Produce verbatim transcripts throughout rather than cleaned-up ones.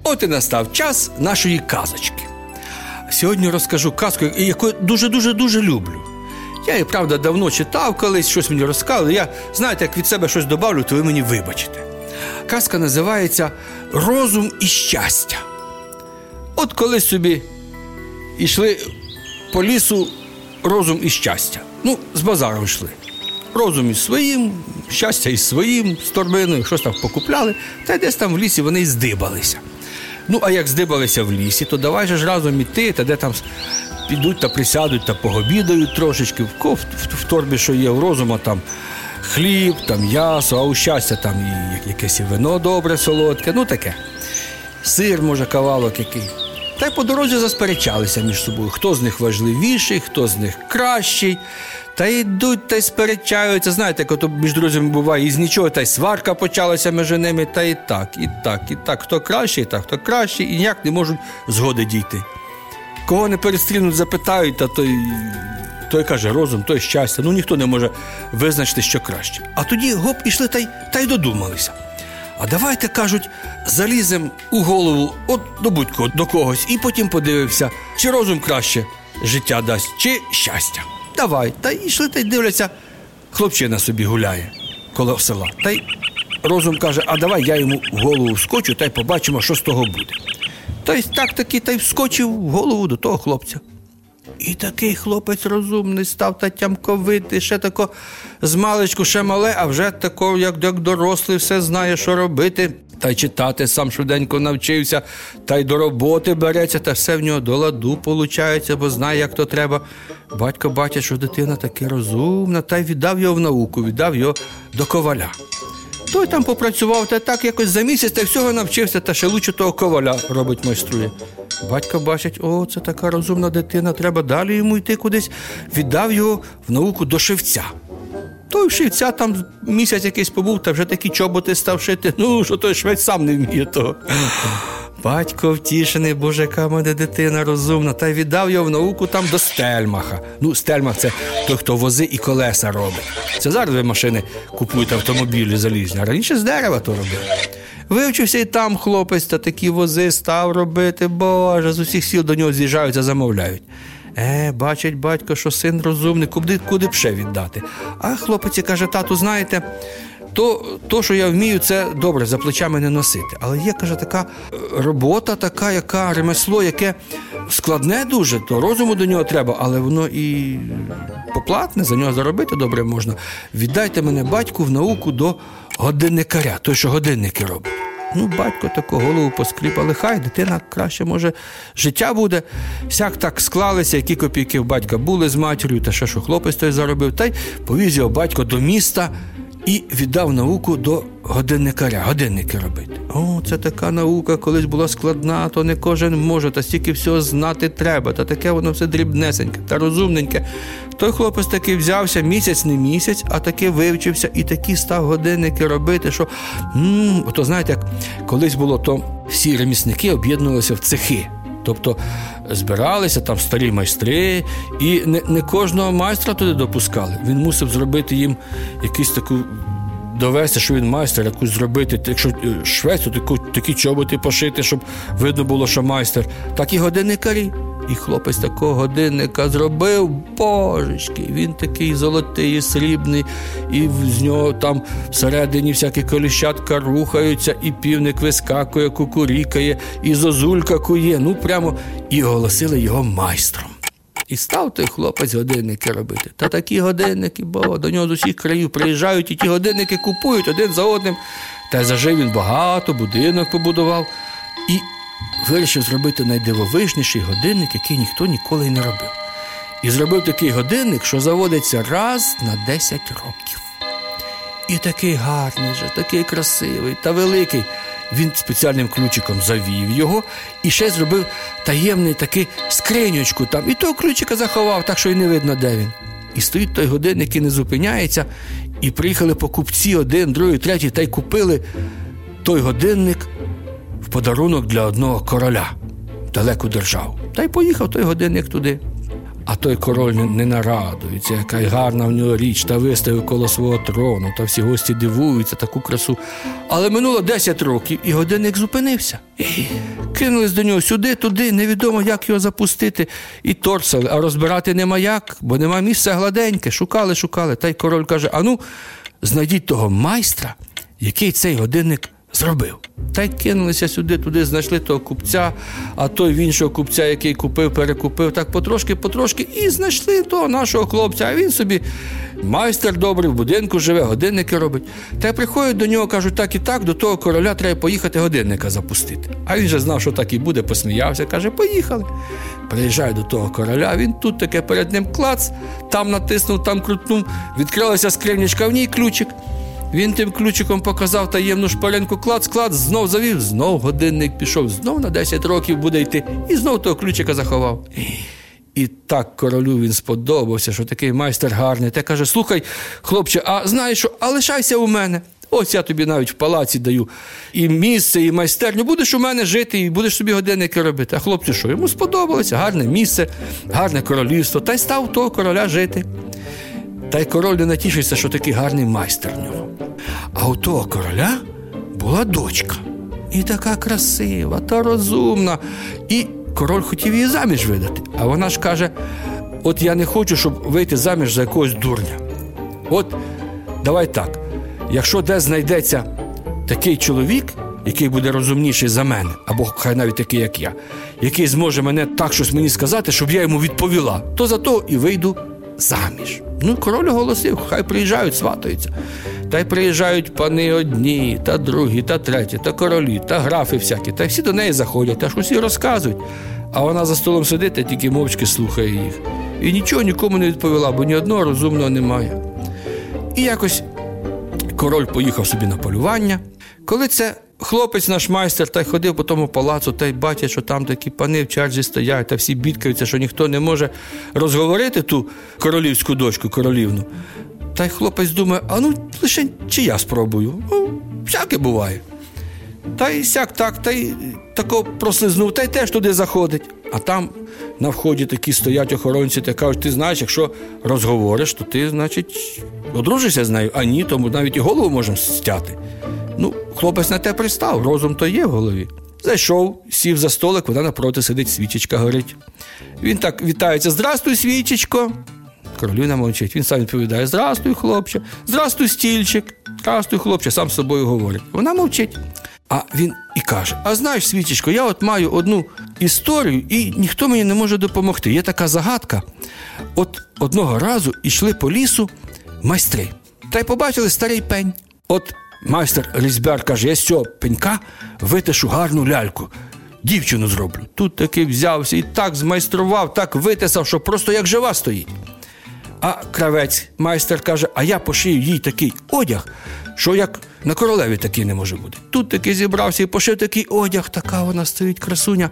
От і настав час нашої казочки. Сьогодні розкажу казку, яку дуже-дуже-дуже люблю. Я її, правда, давно читав колись, щось мені розказали. Я, знаєте, як від себе щось добавлю, то ви мені вибачите. Казка називається «Розум і щастя». От колись собі йшли по лісу розум і щастя. Ну, з базару йшли. Розум із своїм, щастя із своїм, з торбиною, щось там покупляли, та й десь там в лісі вони й здибалися. Ну, а як здибалися в лісі, то давай же ж разом іти, та де там підуть та присядуть та погобідають трошечки. В, в, в торбі, що є, у розума там хліб, там м'ясо, а у щастя там і якесь і вино добре, солодке, ну таке. Сир, може, кавалок який. Та й по дорозі засперечалися між собою, хто з них важливіший, хто з них кращий. Та йдуть, та й сперечаються. Знаєте, як між друзями буває, із нічого, та й сварка почалася між ними, та і так, і так, і так. Хто кращий, так, хто кращий, і ніяк не можуть згоди дійти. Кого не перестрінуть, запитають, та той, той каже розум, той щастя. Ну, ніхто не може визначити, що краще. А тоді, гоп, ішли та й, та й додумалися. А давайте, кажуть, залізем у голову, от до будь-кого, до когось, і потім подивився, чи розум краще життя дасть, чи щастя. Давай. Та й йшли, та й дивляться, хлопчина собі гуляє коло села. Та й розум каже, а давай я йому в голову вскочу, та й побачимо, що з того буде. Та й так таки, та й вскочив в голову до того хлопця. І такий хлопець розумний став, та тямковитий, ще тако змалечку, ще мале, а вже тако, як, як дорослий, все знає, що робити. Та й читати сам швиденько навчився, та й до роботи береться, та все в нього до ладу получається, бо знає, як то треба. Батько бачить, що дитина таки розумна, та й віддав його в науку, віддав його до коваля. Той там попрацював, та так якось за місяць, та й всього навчився, та ще лучше того коваля робить, майструє. Батько бачить, о, це така розумна дитина, треба далі йому йти кудись, віддав його в науку до шивця. Той шивця там місяць якийсь побув, та вже такі чоботи став шити. Ну, що той швець сам не вміє того. Батько втішений, боже, яка в мене дитина розумна, та й віддав його в науку там до Стельмаха. Ну, Стельмах – це той, хто вози і колеса робить. Це зараз ви машини купують, автомобілі залізні, а раніше з дерева то робили. Вивчився і там хлопець, та такі вози став робити, боже, з усіх сіл до нього з'їжджаються, замовляють. Е, бачить батько, що син розумний, куди, куди б ще віддати. А хлопець каже, тату, знаєте, то, то, що я вмію, це добре, за плечами не носити. Але є, каже, така робота, така, яка ремесло, яке складне дуже, то розуму до нього треба, але воно і поплатне, за нього заробити добре можна. Віддайте мене, батьку, в науку до годинникаря, той, що годинники робить. Ну, батько таку голову поскріп, але хай, дитина краще, може, життя буде. Всяк так склалися, які копійки в батька були з матір'ю, та ще що хлопець той заробив, та й повіз його батько до міста і віддав науку до годинникаря, годинники робити. О, це така наука, колись була складна, то не кожен може, та стільки всього знати треба, та таке воно все дрібнесеньке та розумненьке. Той хлопець таки взявся місяць не місяць, а таки вивчився і такі став годинники робити, що, м-м, ото знаєте, як колись було, то всі ремісники об'єднувалися в цехи. Тобто збиралися там старі майстри, і не, не кожного майстра туди допускали. Він мусив зробити їм якусь таку, довести, що він майстер, якусь зробити, якщо швець, то таку, такі чоботи пошити, щоб видно було, що майстер. Так і годинникарі. І хлопець такого годинника зробив, божечки, він такий золотий, срібний, і з нього там всередині всякі коліщатка рухаються, і півник вискакує, кукурікає, і зозулька кує, ну прямо, і оголосили його майстром. І став той хлопець годинники робити. Та такі годинники, бо до нього з усіх країв приїжджають, і ті годинники купують один за одним. Та й зажив він багато, будинок побудував, і вирішив зробити найдивовижніший годинник, який ніхто ніколи й не робив. І зробив такий годинник, що заводиться раз на десять років. І такий гарний же, такий красивий та великий. Він спеціальним ключиком завів його і ще зробив таємний такий скриньочку там. І того ключика заховав, так що й не видно, де він. І стоїть той годинник і не зупиняється. І приїхали покупці один, другий, третій, та й купили той годинник в подарунок для одного короля в далеку державу. Та й поїхав той годинник туди. А той король не нарадується, яка гарна в нього річ, та виставив коло свого трону, та всі гості дивуються, таку красу. Але минуло десять років, і годинник зупинився. І кинулись до нього сюди, туди, невідомо, як його запустити. І торсали, а розбирати нема як, бо нема місця гладеньке. Шукали, шукали. Та й король каже, а ну, знайдіть того майстра, який цей годинник зробив. Та й кинулися сюди, туди, знайшли того купця, а той в іншого купця, який купив, перекупив, так потрошки-потрошки, і знайшли того нашого хлопця, а він собі майстер добрий, в будинку живе, годинники робить. Та й приходять до нього, кажуть, так і так, до того короля треба поїхати годинника запустити. А він же знав, що так і буде, посміявся, каже, поїхали. Приїжджає до того короля, він тут таке перед ним клац, там натиснув, там крутнув, відкрилася скринічка, в ній ключик. Він тим ключиком показав таємну шпаринку, клац-клац, знов завів, знов годинник пішов, знов на десять років буде йти, і знов того ключика заховав. І так королю він сподобався, що такий майстер гарний. Та каже, слухай, хлопче, а знаєш що, а лишайся у мене. Ось я тобі навіть в палаці даю і місце, і майстерню. Будеш у мене жити, і будеш собі годинники робити. А хлопцю що, йому сподобалося, гарне місце, гарне королівство. Та й став у того короля жити. Та й король не натішився, що такий гарний майстер в нього. А у того короля була дочка. І така красива, та розумна. І король хотів її заміж видати. А вона ж каже, от я не хочу, щоб вийти заміж за якогось дурня. От, давай так, якщо де знайдеться такий чоловік, який буде розумніший за мене, або хай навіть такий, як я, який зможе мене так щось мені сказати, щоб я йому відповіла, то за то і вийду заміж. Ну, король оголосив, хай приїжджають, сватаються. Та й приїжджають пани одні, та другі, та треті, та королі, та графи всякі. Та й всі до неї заходять, та ж усі розказують. А вона за столом сидить, та тільки мовчки слухає їх. І нічого нікому не відповіла, бо ні одного розумного немає. І якось король поїхав собі на полювання. Коли це хлопець наш майстер, та й ходив по тому палацу, та й бачить, що там такі пани в черзі стоять, та всі бідкаються, що ніхто не може розговорити ту королівську дочку, королівну. Та й хлопець думає, а ну, лише чи я спробую? Ну, всяке буває. Та й сяк так, та й тако прослизнув, та й теж туди заходить. А там на вході такі стоять охоронці, та кажуть, ти знаєш, якщо розговориш, то ти, значить, одружишся з нею, а ні, тому навіть і голову можемо стяти. Ну, хлопець на те пристав, розум то є в голові. Зайшов, сів за столик, вона напроти сидить, свічечка горить. Він так вітається, здрастуй, свічечко. Королівна мовчить. Він сам відповідає, здрастуй, хлопче, здрастуй, стільчик, здрастуй, хлопче, сам з собою говорить. Вона мовчить. А він і каже, а знаєш, свічечко, я от маю одну історію, і ніхто мені не може допомогти. Є така загадка. От одного разу йшли по лісу майстри, та й побачили старий пень. От майстер-різьбяр каже, я з цього пенька витишу гарну ляльку, дівчину зроблю. Тут таки взявся і так змайстрував, так витисав, що просто як жива стоїть. А кравець, майстер, каже, а я пошию їй такий одяг, що як на королеві такий не може бути. Тут таки зібрався і пошив такий одяг, така вона стоїть, красуня.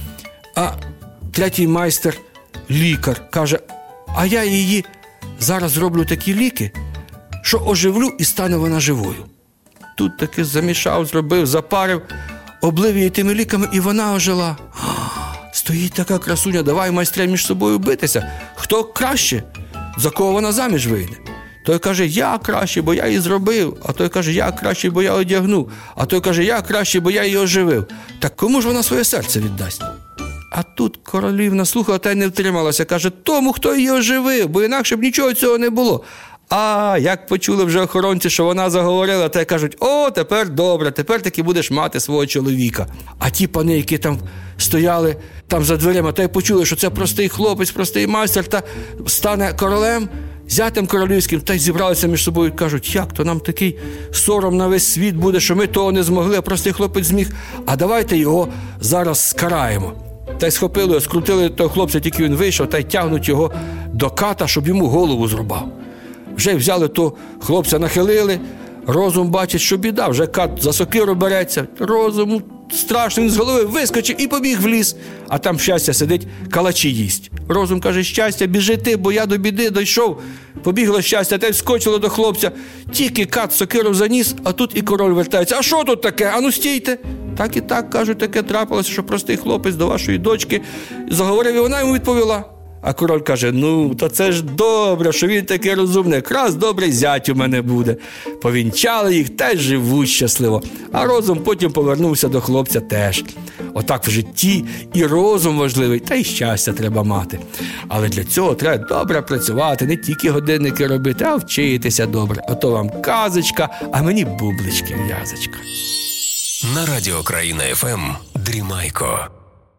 А третій майстер, лікар, каже, а я її зараз зроблю такі ліки, що оживлю і стане вона живою. Тут таки замішав, зробив, запарив, облив її тими ліками, і вона ожила. Стоїть така красуня, давай майстре між собою битися. Хто краще? За кого вона заміж вийде? Той каже, я краще, бо я її зробив. А той каже, я краще, бо я одягнув. А той каже, я краще, бо я її оживив. Так кому ж вона своє серце віддасть? А тут королівна слухала та й не втрималася. Каже, тому, хто її оживив, бо інакше б нічого цього не було. А як почули вже охоронці, що вона заговорила, та й кажуть, о, тепер добре, тепер таки будеш мати свого чоловіка. А ті пани, які там стояли там за дверима, та й почули, що це простий хлопець, простий майстер, та стане королем, зятем королівським, та й зібралися між собою і кажуть, як то нам такий сором на весь світ буде, що ми того не змогли, а простий хлопець зміг, а давайте його зараз скараємо. Та й схопили його, скрутили того хлопця, тільки він вийшов, та й тягнуть його до ката, щоб йому голову зрубав. Вже взяли то хлопця, нахилили, розум бачить, що біда, вже кат за сокиру береться, розум страшно, він з голови вискочив і побіг в ліс, а там щастя сидить, калачі їсть. Розум каже, щастя, біжи ти, бо я до біди дійшов. Побігло щастя, та й вскочило до хлопця, тільки кат сокиру заніс, а тут і король вертається. А що тут таке? Ану стійте. Так і так, кажуть, таке трапилося, що простий хлопець до вашої дочки заговорив, і вона йому відповіла. А король каже: ну, то це ж добре, що він такий розумний, якраз добрий зять у мене буде. Повінчали їх, теж живуть щасливо. А розум потім повернувся до хлопця теж. Отак в житті і розум важливий, та й щастя треба мати. Але для цього треба добре працювати, не тільки годинники робити, а вчитися добре. Ото вам казочка, а мені бублички в'язочка. На Радіо Країна еф ем «Дрімайко».